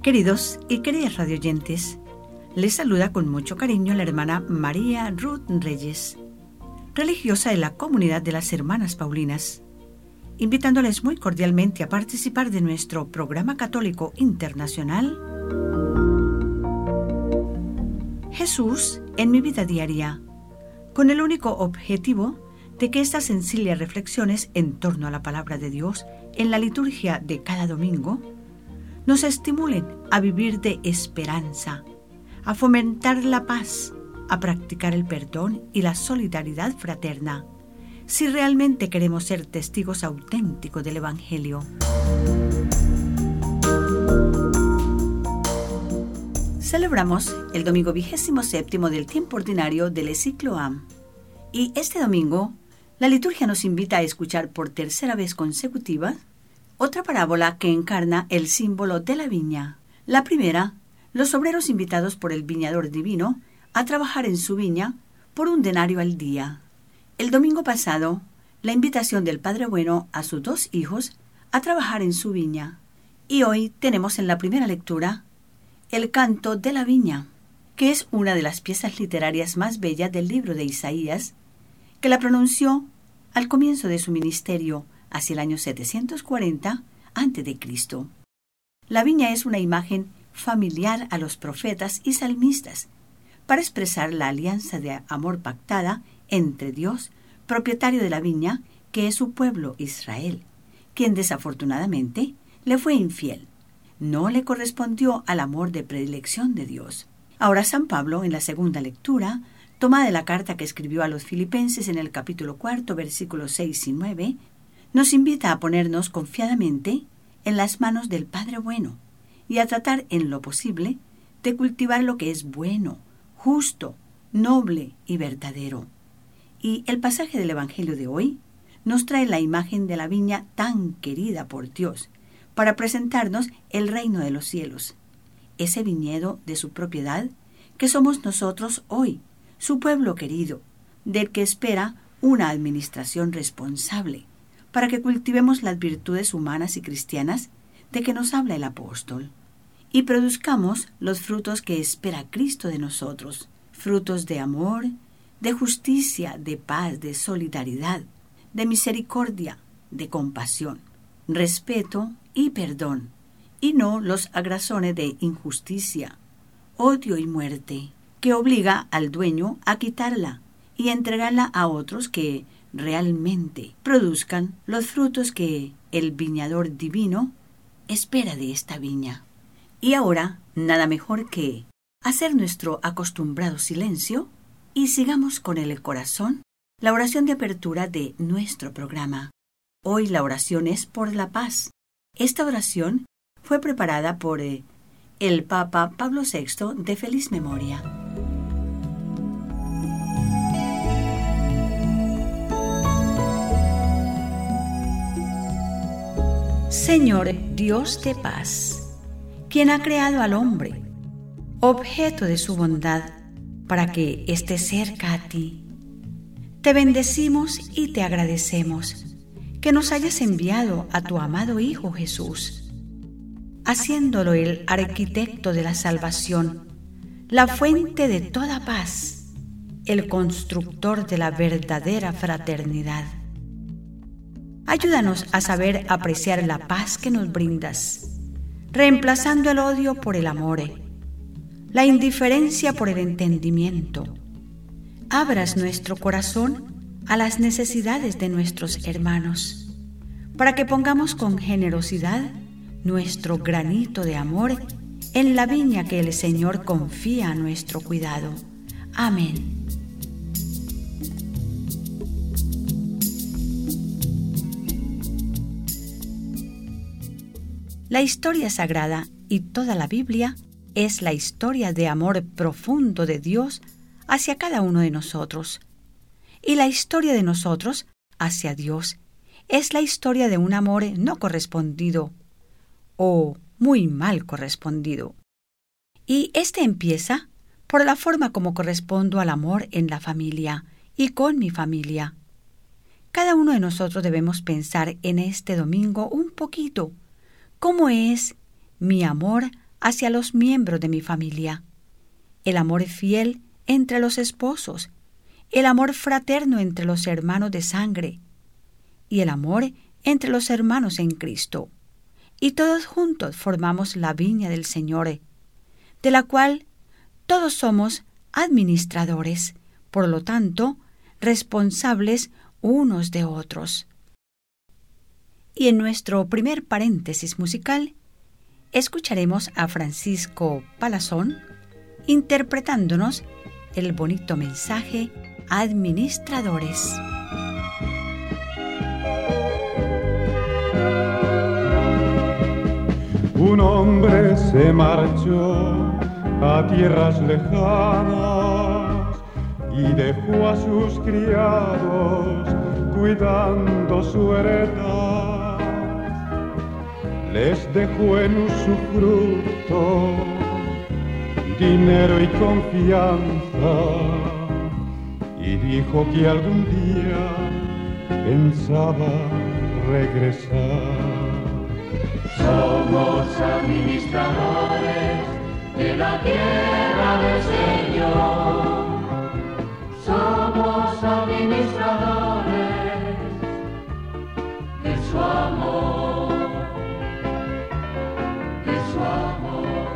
Queridos y queridas radioyentes, les saluda con mucho cariño la hermana María Ruth Reyes, religiosa de la comunidad de las Hermanas Paulinas, invitándoles muy cordialmente a participar de nuestro programa católico internacional Jesús en mi vida diaria, con el único objetivo de que estas sencillas reflexiones en torno a la palabra de Dios en la liturgia de cada domingo nos estimulen a vivir de esperanza, a fomentar la paz, a practicar el perdón y la solidaridad fraterna, si realmente queremos ser testigos auténticos del Evangelio. Celebramos el domingo 27 del tiempo ordinario del ciclo A. Y este domingo, la liturgia nos invita a escuchar por tercera vez consecutiva otra parábola que encarna el símbolo de la viña. La primera, los obreros invitados por el viñador divino a trabajar en su viña por un denario al día. El domingo pasado, la invitación del Padre Bueno a sus 2 hijos a trabajar en su viña. Y hoy tenemos en la primera lectura el canto de la viña, que es una de las piezas literarias más bellas del libro de Isaías, que la pronunció al comienzo de su ministerio, hacia el año 740 a.C. La viña es una imagen familiar a los profetas y salmistas para expresar la alianza de amor pactada entre Dios, propietario de la viña, que es su pueblo Israel, quien desafortunadamente le fue infiel. No le correspondió al amor de predilección de Dios. Ahora San Pablo, en la segunda lectura, tomada de la carta que escribió a los Filipenses en el capítulo 4, versículos 6 y 9, nos invita a ponernos confiadamente en las manos del Padre Bueno y a tratar en lo posible de cultivar lo que es bueno, justo, noble y verdadero. Y el pasaje del Evangelio de hoy nos trae la imagen de la viña tan querida por Dios para presentarnos el reino de los cielos, ese viñedo de su propiedad que somos nosotros hoy, su pueblo querido, del que espera una administración responsable, para que cultivemos las virtudes humanas y cristianas de que nos habla el apóstol, y produzcamos los frutos que espera Cristo de nosotros, frutos de amor, de justicia, de paz, de solidaridad, de misericordia, de compasión, respeto y perdón, y no los agrazones de injusticia, odio y muerte, que obliga al dueño a quitarla y entregarla a otros que realmente produzcan los frutos que el viñador divino espera de esta viña. Y ahora, nada mejor que hacer nuestro acostumbrado silencio y sigamos con el corazón la oración de apertura de nuestro programa. Hoy la oración es por la paz. Esta oración fue preparada por el Papa Pablo VI de feliz memoria. Señor Dios de paz, quien ha creado al hombre, objeto de su bondad, para que esté cerca a ti. Te bendecimos y te agradecemos que nos hayas enviado a tu amado Hijo Jesús, haciéndolo el arquitecto de la salvación, la fuente de toda paz, el constructor de la verdadera fraternidad. Ayúdanos a saber apreciar la paz que nos brindas, reemplazando el odio por el amor, la indiferencia por el entendimiento. Abras nuestro corazón a las necesidades de nuestros hermanos, para que pongamos con generosidad nuestro granito de amor en la viña que el Señor confía a nuestro cuidado. Amén. La historia sagrada y toda la Biblia es la historia de amor profundo de Dios hacia cada uno de nosotros. Y la historia de nosotros hacia Dios es la historia de un amor no correspondido o muy mal correspondido. Y este empieza por la forma como correspondo al amor en la familia y con mi familia. Cada uno de nosotros debemos pensar en este domingo un poquito cómo es mi amor hacia los miembros de mi familia, el amor fiel entre los esposos, el amor fraterno entre los hermanos de sangre y el amor entre los hermanos en Cristo. Y todos juntos formamos la viña del Señor, de la cual todos somos administradores, por lo tanto, responsables unos de otros. Y en nuestro primer paréntesis musical, escucharemos a Francisco Palazón interpretándonos el bonito mensaje Administradores. Un hombre se marchó a tierras lejanas y dejó a sus criados cuidando su heredad. Les dejó en usufructo dinero y confianza y dijo que algún día pensaba regresar. Somos administradores de la tierra del Señor. Somos administradores de su amor, de su amor.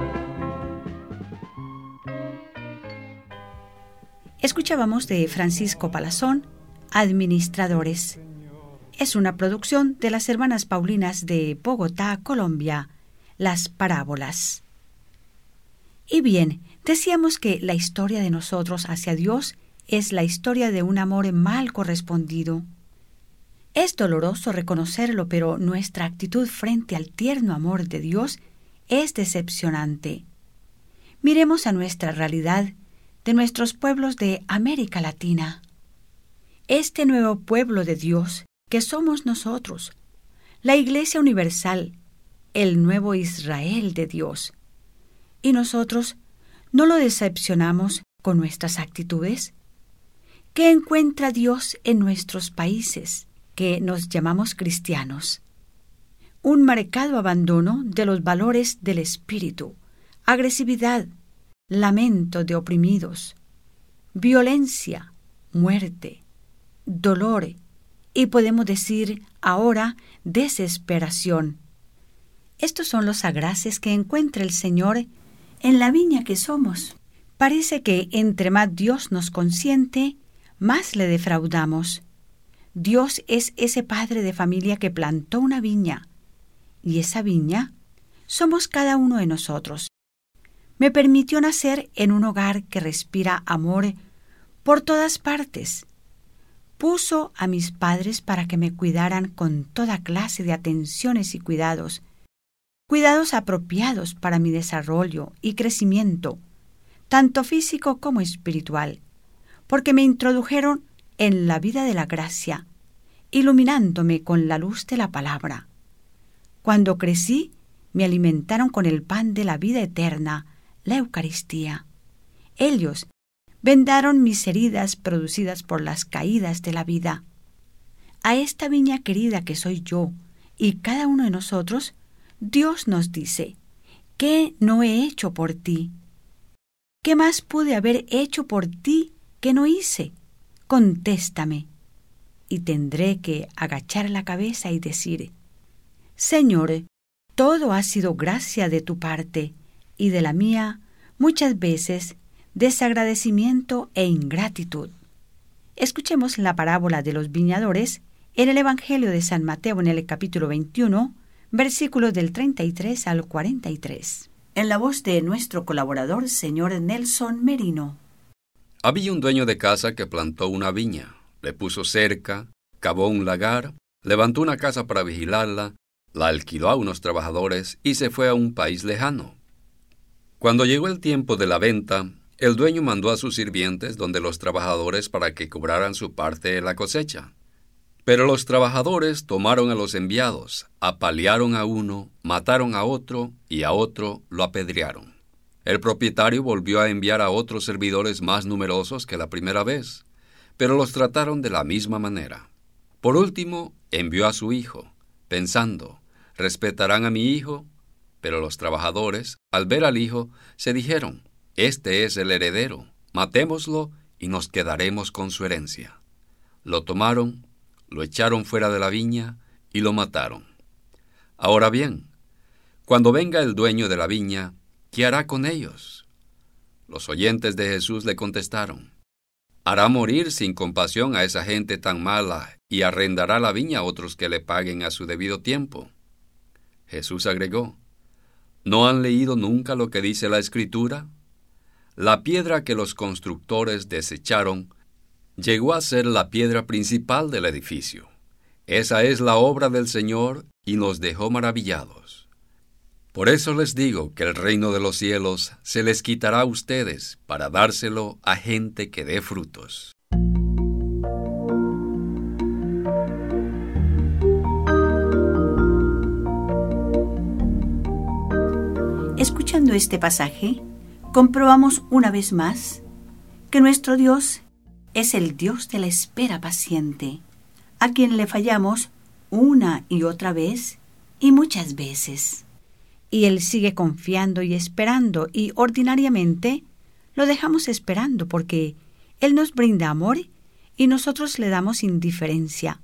Escuchábamos de Francisco Palazón, Administradores. Es una producción de las Hermanas Paulinas de Bogotá, Colombia, Las Parábolas. Y bien, decíamos que la historia de nosotros hacia Dios es la historia de un amor mal correspondido. Es doloroso reconocerlo, pero nuestra actitud frente al tierno amor de Dios es decepcionante. Miremos a nuestra realidad de nuestros pueblos de América Latina. Este nuevo pueblo de Dios que somos nosotros, la Iglesia Universal, el nuevo Israel de Dios. ¿Y nosotros no lo decepcionamos con nuestras actitudes? ¿Qué encuentra Dios en nuestros países, que nos llamamos cristianos? Un marcado abandono de los valores del espíritu, agresividad, lamento de oprimidos, violencia, muerte, dolor, y podemos decir ahora desesperación. Estos son los agraces que encuentra el Señor en la viña que somos. Parece que entre más Dios nos consiente, más le defraudamos. Dios es ese padre de familia que plantó una viña, y esa viña somos cada uno de nosotros. Me permitió nacer en un hogar que respira amor por todas partes. Puso a mis padres para que me cuidaran con toda clase de atenciones y cuidados apropiados para mi desarrollo y crecimiento, tanto físico como espiritual, porque me introdujeron en la vida de la gracia, iluminándome con la luz de la palabra. Cuando crecí, me alimentaron con el pan de la vida eterna, la Eucaristía. Ellos vendaron mis heridas producidas por las caídas de la vida. A esta viña querida que soy yo y cada uno de nosotros, Dios nos dice, ¿qué no he hecho por ti? ¿Qué más pude haber hecho por ti que no hice? Contéstame. Y tendré que agachar la cabeza y decir, Señor, todo ha sido gracia de tu parte, y de la mía, muchas veces, desagradecimiento e ingratitud. Escuchemos la parábola de los viñadores en el Evangelio de San Mateo en el capítulo 21, versículos del 33 al 43. En la voz de nuestro colaborador, señor Nelson Merino. Había un dueño de casa que plantó una viña, le puso cerca, cavó un lagar, levantó una casa para vigilarla, la alquiló a unos trabajadores y se fue a un país lejano. Cuando llegó el tiempo de la venta, el dueño mandó a sus sirvientes donde los trabajadores para que cobraran su parte de la cosecha. Pero los trabajadores tomaron a los enviados, apalearon a uno, mataron a otro y a otro lo apedrearon. El propietario volvió a enviar a otros servidores más numerosos que la primera vez, pero los trataron de la misma manera. Por último, envió a su hijo, pensando, respetarán a mi hijo, Pero los trabajadores, al ver al hijo, se dijeron: «Este es el heredero, matémoslo y nos quedaremos con su herencia». Lo tomaron, lo echaron fuera de la viña y lo mataron. Ahora bien, cuando venga el dueño de la viña, ¿qué hará con ellos? Los oyentes de Jesús le contestaron: «Hará morir sin compasión a esa gente tan mala y arrendará la viña a otros que le paguen a su debido tiempo». Jesús agregó: ¿No han leído nunca lo que dice la Escritura? La piedra que los constructores desecharon llegó a ser la piedra principal del edificio. Esa es la obra del Señor y nos dejó maravillados. Por eso les digo que el reino de los cielos se les quitará a ustedes para dárselo a gente que dé frutos. Escuchando este pasaje, comprobamos una vez más que nuestro Dios es el Dios de la espera paciente, a quien le fallamos una y otra vez y muchas veces. Y Él sigue confiando y esperando, y ordinariamente lo dejamos esperando porque Él nos brinda amor y nosotros le damos indiferencia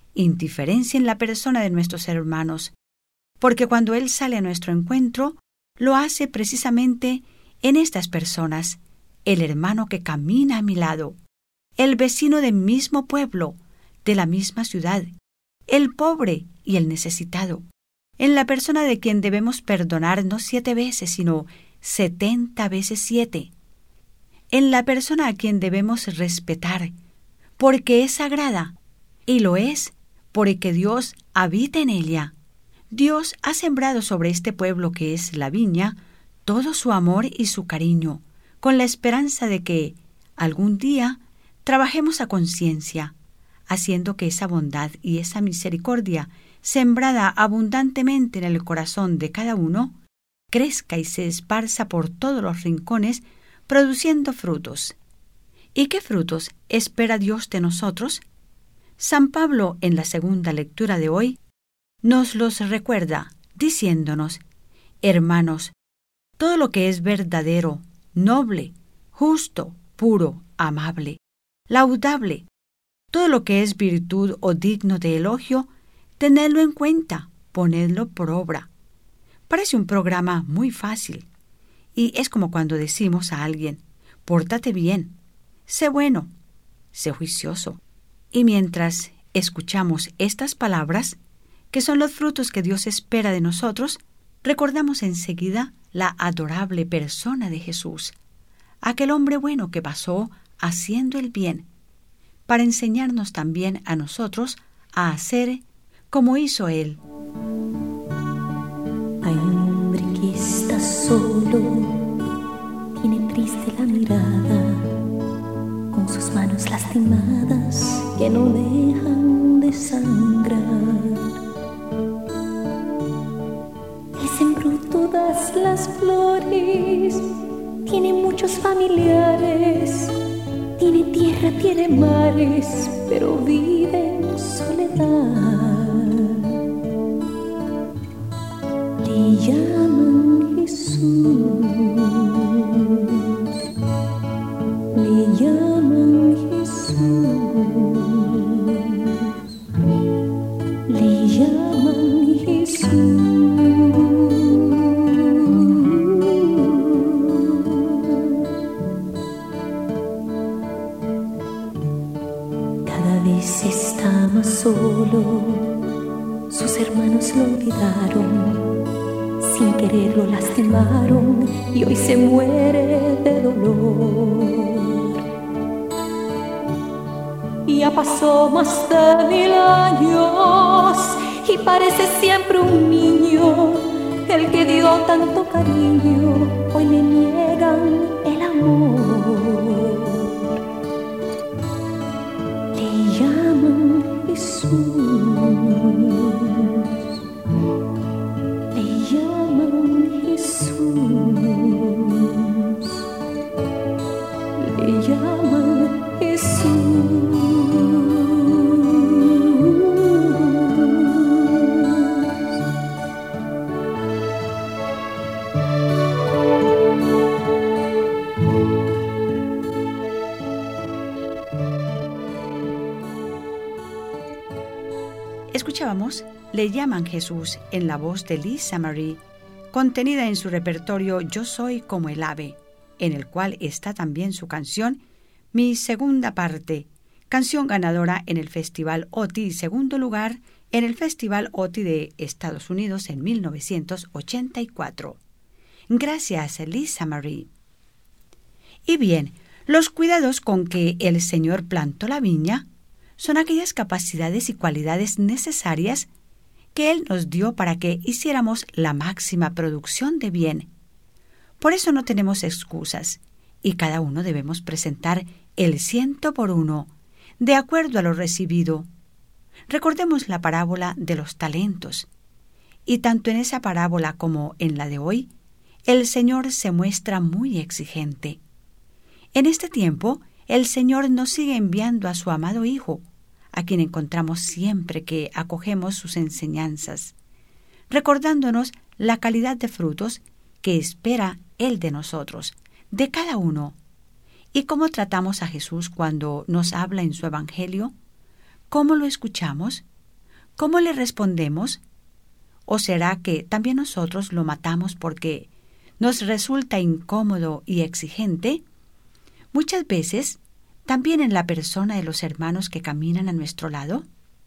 en la persona de nuestros hermanos, porque cuando Él sale a nuestro encuentro, lo hace precisamente en estas personas: el hermano que camina a mi lado, el vecino del mismo pueblo, de la misma ciudad, el pobre y el necesitado, en la persona de quien debemos perdonar no 7 veces, sino 70 veces 7, en la persona a quien debemos respetar, porque es sagrada, y lo es porque Dios habita en ella. Dios ha sembrado sobre este pueblo que es la viña todo su amor y su cariño, con la esperanza de que algún día trabajemos a conciencia, haciendo que esa bondad y esa misericordia, sembrada abundantemente en el corazón de cada uno, crezca y se esparza por todos los rincones, produciendo frutos. ¿Y qué frutos espera Dios de nosotros? San Pablo, en la segunda lectura de hoy, nos los recuerda, diciéndonos: hermanos, todo lo que es verdadero, noble, justo, puro, amable, laudable, todo lo que es virtud o digno de elogio, tenedlo en cuenta, ponedlo por obra. Parece un programa muy fácil, y es como cuando decimos a alguien: pórtate bien, sé bueno, sé juicioso. Y mientras escuchamos estas palabras, que son los frutos que Dios espera de nosotros, recordamos enseguida la adorable persona de Jesús, aquel hombre bueno que pasó haciendo el bien, para enseñarnos también a nosotros a hacer como hizo Él. Hay un hombre que está solo, tiene triste la mirada, con sus manos lastimadas que no dejan de sangrar. Él sembró todas las flores, tiene muchos familiares, tiene tierra, tiene mares, pero vive en soledad. Le llaman Jesús, le llaman Jesús, le llaman Jesús. Está más solo, sus hermanos lo olvidaron, sin querer lo lastimaron y hoy se muere de dolor. Ya pasó más de 1000 años y parece siempre un niño, el que dio tanto cariño, hoy le niegan el amor. Le llaman Jesús, le llaman Jesús, le llaman Jesús. Escuchábamos Le llaman Jesús en la voz de Lisa Marie, contenida en su repertorio Yo soy como el ave, en el cual está también su canción Mi segunda parte, canción ganadora en el Festival OTI y segundo lugar en el Festival OTI de Estados Unidos en 1984. Gracias, Lisa Marie. Y bien, los cuidados con que el Señor plantó la viña son aquellas capacidades y cualidades necesarias que Él nos dio para que hiciéramos la máxima producción de bien. Por eso no tenemos excusas, y cada uno debemos presentar el 100%, de acuerdo a lo recibido. Recordemos la parábola de los talentos, y tanto en esa parábola como en la de hoy, el Señor se muestra muy exigente. En este tiempo, el Señor nos sigue enviando a su amado Hijo, a quien encontramos siempre que acogemos sus enseñanzas, recordándonos la calidad de frutos que espera Él de nosotros, de cada uno. ¿Y cómo tratamos a Jesús cuando nos habla en su Evangelio? ¿Cómo lo escuchamos? ¿Cómo le respondemos? ¿O será que también nosotros lo matamos porque nos resulta incómodo y exigente? Muchas veces, también en la persona de los hermanos que caminan a nuestro lado.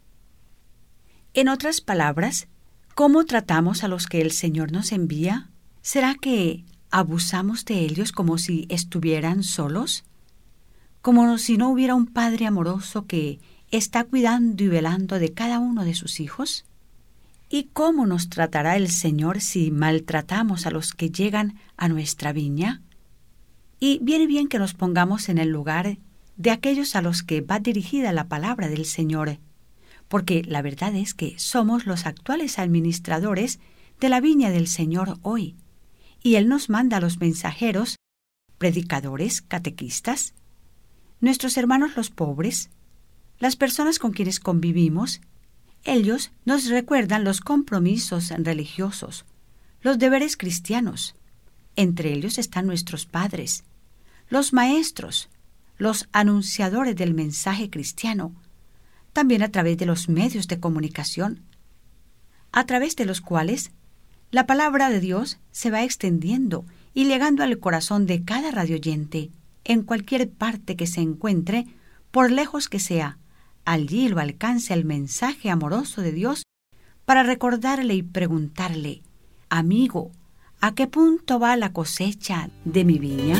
En otras palabras, ¿cómo tratamos a los que el Señor nos envía? ¿Será que abusamos de ellos como si estuvieran solos? ¿Como si no hubiera un Padre amoroso que está cuidando y velando de cada uno de sus hijos? ¿Y cómo nos tratará el Señor si maltratamos a los que llegan a nuestra viña? Y viene bien que nos pongamos en el lugar de aquellos a los que va dirigida la palabra del Señor, porque la verdad es que somos los actuales administradores de la viña del Señor hoy, y Él nos manda a los mensajeros, predicadores, catequistas, nuestros hermanos los pobres, las personas con quienes convivimos. Ellos nos recuerdan los compromisos religiosos, los deberes cristianos. Entre ellos están nuestros padres, los maestros, los anunciadores del mensaje cristiano, también a través de los medios de comunicación, a través de los cuales la palabra de Dios se va extendiendo y llegando al corazón de cada radioyente, en cualquier parte que se encuentre, por lejos que sea. Allí lo alcance el mensaje amoroso de Dios para recordarle y preguntarle: amigo, ¿a qué punto va la cosecha de mi viña?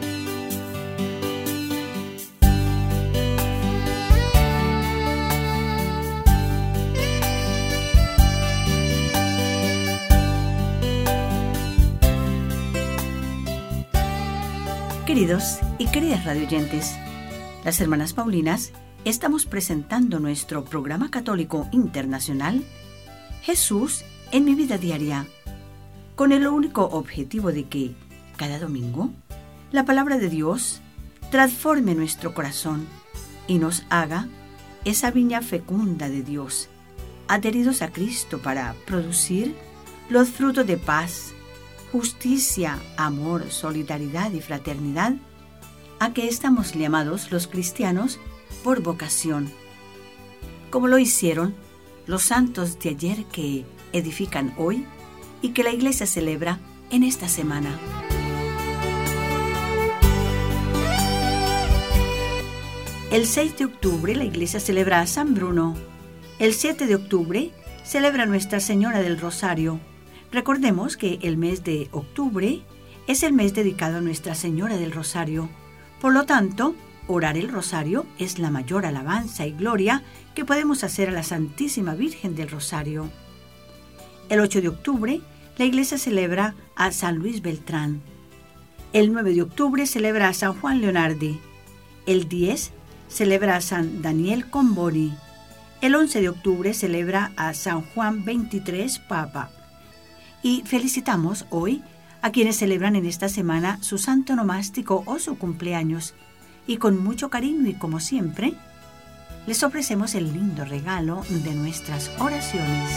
Queridos y queridas radioyentes, las hermanas Paulinas estamos presentando nuestro programa católico internacional Jesús en mi vida diaria, con el único objetivo de que, cada domingo, la palabra de Dios transforme nuestro corazón y nos haga esa viña fecunda de Dios, adheridos a Cristo para producir los frutos de paz, justicia, amor, solidaridad y fraternidad a que estamos llamados los cristianos por vocación, como lo hicieron los santos de ayer que edifican hoy y que la Iglesia celebra en esta semana. El 6 de octubre la Iglesia celebra a San Bruno. El 7 de octubre celebra a Nuestra Señora del Rosario. Recordemos que el mes de octubre es el mes dedicado a Nuestra Señora del Rosario. Por lo tanto, orar el rosario es la mayor alabanza y gloria que podemos hacer a la Santísima Virgen del Rosario. El 8 de octubre, la Iglesia celebra a San Luis Beltrán. El 9 de octubre celebra a San Juan Leonardi. El 10 celebra a San Daniel Comboni. El 11 de octubre celebra a San Juan XXIII Papa. Y felicitamos hoy a quienes celebran en esta semana su santo nomástico o su cumpleaños. Y con mucho cariño y como siempre, les ofrecemos el lindo regalo de nuestras oraciones.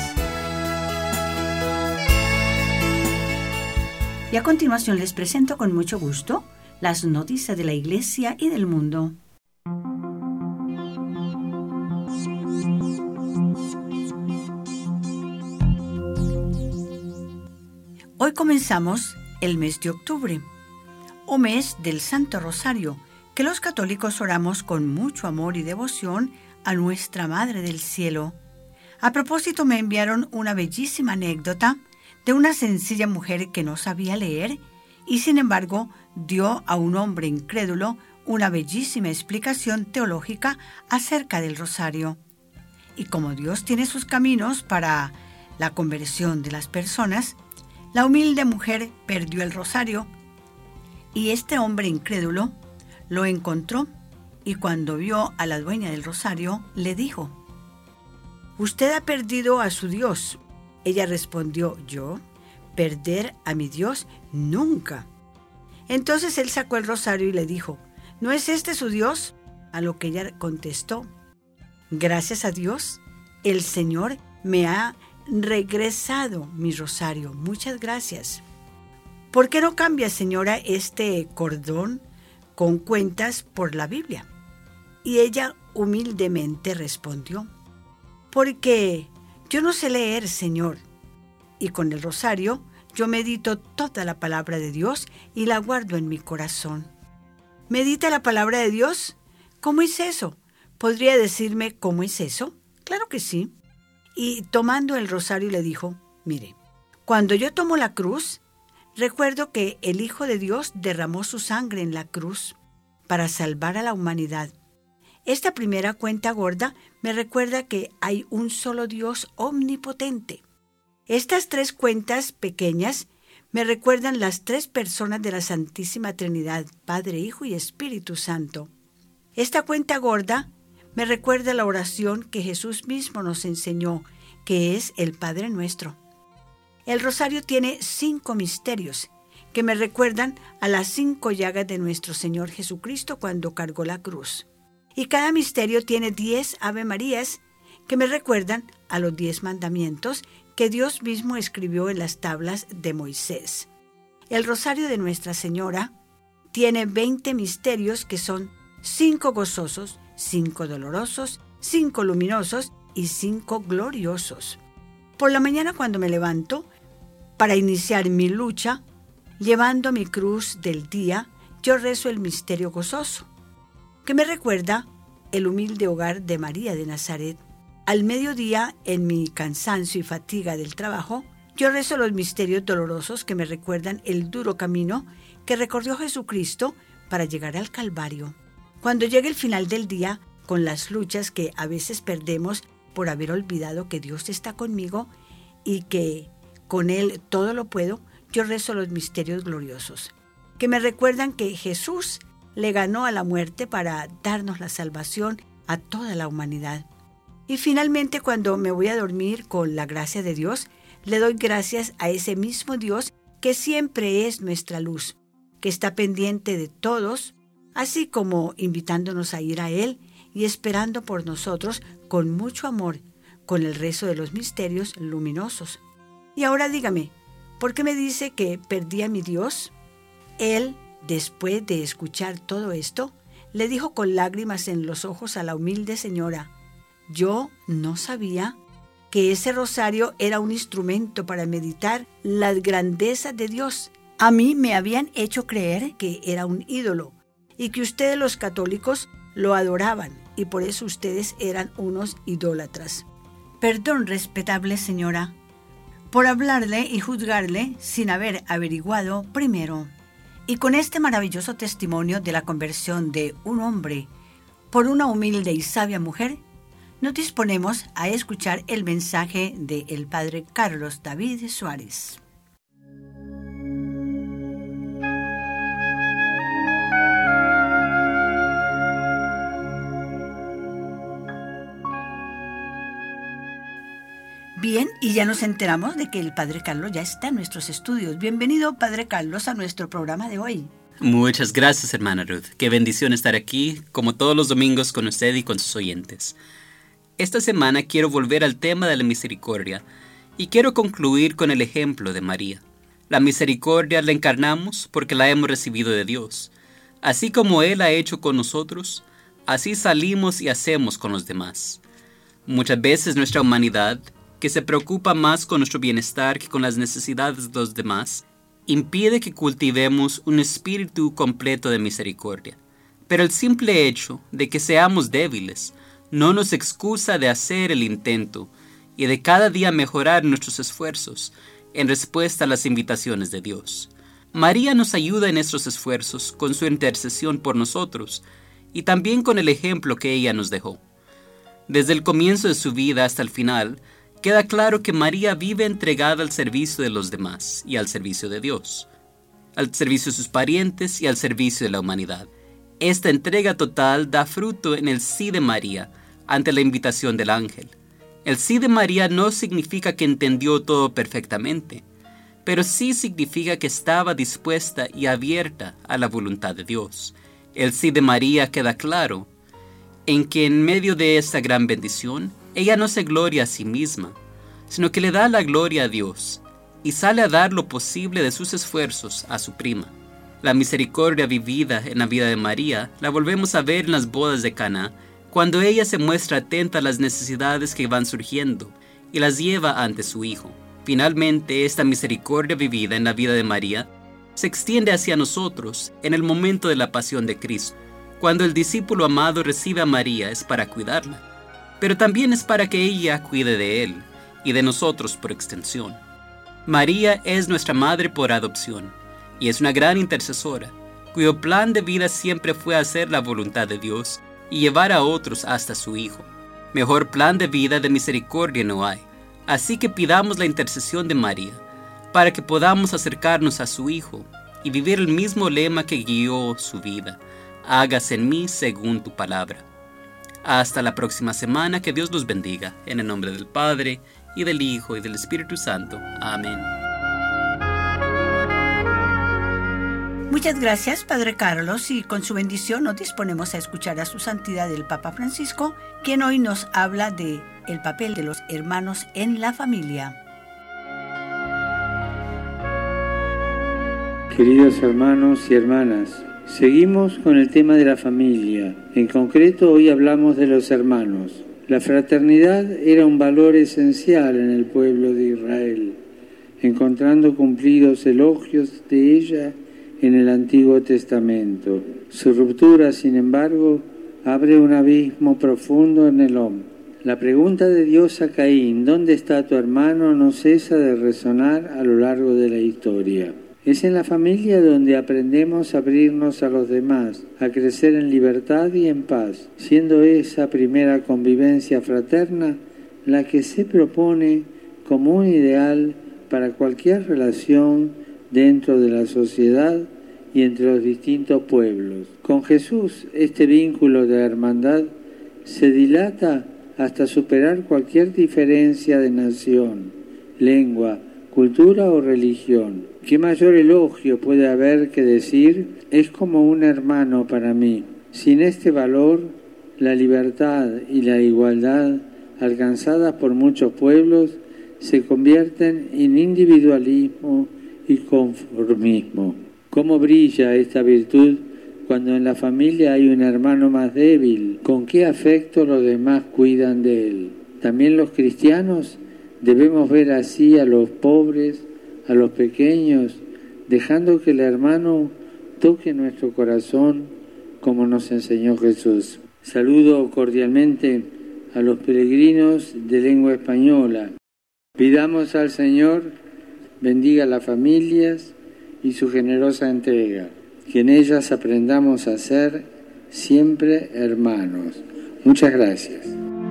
Y a continuación les presento con mucho gusto las noticias de la Iglesia y del mundo. Hoy comenzamos el mes de octubre, o mes del Santo Rosario, que los católicos oramos con mucho amor y devoción a nuestra Madre del Cielo. A propósito, me enviaron una bellísima anécdota de una sencilla mujer que no sabía leer y sin embargo dio a un hombre incrédulo una bellísima explicación teológica acerca del rosario. Y como Dios tiene sus caminos para la conversión de las personas, la humilde mujer perdió el rosario y este hombre incrédulo lo encontró y cuando vio a la dueña del rosario le dijo: «Usted ha perdido a su Dios». Ella respondió: «¿Yo? ¿Perder a mi Dios? Nunca». Entonces él sacó el rosario y le dijo: «¿No es este su Dios?». A lo que ella contestó: «Gracias a Dios, el Señor me ha regresado mi rosario. Muchas gracias». «¿Por qué no cambia, señora, este cordón con cuentas por la Biblia?». Y ella humildemente respondió: «Porque yo no sé leer, Señor, y con el rosario yo medito toda la palabra de Dios y la guardo en mi corazón». «¿Medita la palabra de Dios? ¿Cómo es eso? ¿Podría decirme cómo es eso?». «Claro que sí». Y tomando el rosario le dijo: «Mire, cuando yo tomo la cruz, recuerdo que el Hijo de Dios derramó su sangre en la cruz para salvar a la humanidad. Esta primera cuenta gorda me recuerda que hay un solo Dios omnipotente. Estas tres cuentas pequeñas me recuerdan las tres personas de la Santísima Trinidad, Padre, Hijo y Espíritu Santo. Esta cuenta gorda me recuerda la oración que Jesús mismo nos enseñó, que es el Padre Nuestro. El rosario tiene 5 misterios que me recuerdan a las 5 llagas de nuestro Señor Jesucristo cuando cargó la cruz. Y cada misterio tiene 10 Ave Marías que me recuerdan a los 10 mandamientos que Dios mismo escribió en las tablas de Moisés. El rosario de Nuestra Señora tiene 20 misterios que son 5 gozosos, 5 dolorosos, 5 luminosos y 5 gloriosos. Por la mañana cuando me levanto, para iniciar mi lucha, llevando mi cruz del día, yo rezo el misterio gozoso, que me recuerda el humilde hogar de María de Nazaret. Al mediodía, en mi cansancio y fatiga del trabajo, yo rezo los misterios dolorosos que me recuerdan el duro camino que recorrió Jesucristo para llegar al Calvario. Cuando llegue el final del día, con las luchas que a veces perdemos por haber olvidado que Dios está conmigo y que con Él todo lo puedo, yo rezo los misterios gloriosos, que me recuerdan que Jesús le ganó a la muerte para darnos la salvación a toda la humanidad. Y finalmente, cuando me voy a dormir con la gracia de Dios, le doy gracias a ese mismo Dios que siempre es nuestra luz, que está pendiente de todos, así como invitándonos a ir a Él y esperando por nosotros con mucho amor, con el rezo de los misterios luminosos. Y ahora dígame, ¿por qué me dice que perdí a mi Dios? Él, después de escuchar todo esto, le dijo con lágrimas en los ojos a la humilde señora: «Yo no sabía que ese rosario era un instrumento para meditar las grandezas de Dios. A mí me habían hecho creer que era un ídolo y que ustedes los católicos lo adoraban y por eso ustedes eran unos idólatras». «Perdón, respetable señora, por hablarle y juzgarle sin haber averiguado primero». Y con este maravilloso testimonio de la conversión de un hombre por una humilde y sabia mujer, nos disponemos a escuchar el mensaje del Padre Carlos David Suárez. Bien, y ya nos enteramos de que el Padre Carlos ya está en nuestros estudios. Bienvenido, Padre Carlos, a nuestro programa de hoy. Muchas gracias, hermana Ruth. Qué bendición estar aquí, como todos los domingos, con usted y con sus oyentes. Esta semana quiero volver al tema de la misericordia y quiero concluir con el ejemplo de María. La misericordia la encarnamos porque la hemos recibido de Dios. Así como Él ha hecho con nosotros, así salimos y hacemos con los demás. Muchas veces nuestra humanidad que se preocupa más con nuestro bienestar que con las necesidades de los demás, impide que cultivemos un espíritu completo de misericordia. Pero el simple hecho de que seamos débiles no nos excusa de hacer el intento y de cada día mejorar nuestros esfuerzos en respuesta a las invitaciones de Dios. María nos ayuda en estos esfuerzos con su intercesión por nosotros y también con el ejemplo que ella nos dejó. Desde el comienzo de su vida hasta el final, queda claro que María vive entregada al servicio de los demás y al servicio de Dios, al servicio de sus parientes y al servicio de la humanidad. Esta entrega total da fruto en el sí de María ante la invitación del ángel. El sí de María no significa que entendió todo perfectamente, pero sí significa que estaba dispuesta y abierta a la voluntad de Dios. El sí de María queda claro en que en medio de esta gran bendición, ella no se gloria a sí misma, sino que le da la gloria a Dios y sale a dar lo posible de sus esfuerzos a su prima. La misericordia vivida en la vida de María la volvemos a ver en las bodas de Caná, cuando ella se muestra atenta a las necesidades que van surgiendo y las lleva ante su hijo. Finalmente, esta misericordia vivida en la vida de María se extiende hacia nosotros en el momento de la pasión de Cristo. Cuando el discípulo amado recibe a María es para cuidarla, pero también es para que ella cuide de él y de nosotros por extensión. María es nuestra madre por adopción y es una gran intercesora, cuyo plan de vida siempre fue hacer la voluntad de Dios y llevar a otros hasta su Hijo. Mejor plan de vida de misericordia no hay, así que pidamos la intercesión de María para que podamos acercarnos a su Hijo y vivir el mismo lema que guió su vida: hágase en mí según tu palabra. Hasta la próxima semana, que Dios los bendiga, en el nombre del Padre, y del Hijo, y del Espíritu Santo. Amén. Muchas gracias, Padre Carlos, y con su bendición nos disponemos a escuchar a su santidad el Papa Francisco, quien hoy nos habla de el papel de los hermanos en la familia. Queridos hermanos y hermanas, seguimos con el tema de la familia. En concreto, hoy hablamos de los hermanos. La fraternidad era un valor esencial en el pueblo de Israel, encontrando cumplidos elogios de ella en el Antiguo Testamento. Su ruptura, sin embargo, abre un abismo profundo en el hombre. La pregunta de Dios a Caín, ¿dónde está tu hermano?, no cesa de resonar a lo largo de la historia. Es en la familia donde aprendemos a abrirnos a los demás, a crecer en libertad y en paz, siendo esa primera convivencia fraterna la que se propone como un ideal para cualquier relación dentro de la sociedad y entre los distintos pueblos. Con Jesús, este vínculo de hermandad se dilata hasta superar cualquier diferencia de nación, lengua, cultura o religión. ¿Qué mayor elogio puede haber que decir: es como un hermano para mí? Sin este valor, la libertad y la igualdad alcanzadas por muchos pueblos se convierten en individualismo y conformismo. ¿Cómo brilla esta virtud cuando en la familia hay un hermano más débil? ¿Con qué afecto los demás cuidan de él? También los cristianos debemos ver así a los pobres, a los pequeños, dejando que el hermano toque nuestro corazón como nos enseñó Jesús. Saludo cordialmente a los peregrinos de lengua española. Pidamos al Señor bendiga las familias y su generosa entrega, que en ellas aprendamos a ser siempre hermanos. Muchas gracias.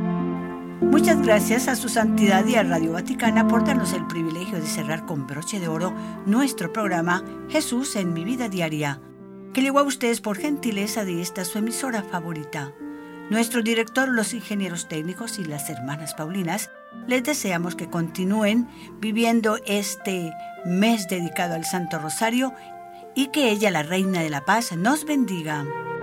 Muchas gracias a su santidad y a Radio Vaticana por darnos el privilegio de cerrar con broche de oro nuestro programa Jesús en mi vida diaria, que llegó a ustedes por gentileza de esta su emisora favorita. Nuestro director, los ingenieros técnicos y las hermanas Paulinas, les deseamos que continúen viviendo este mes dedicado al Santo Rosario y que ella, la Reina de la Paz, nos bendiga.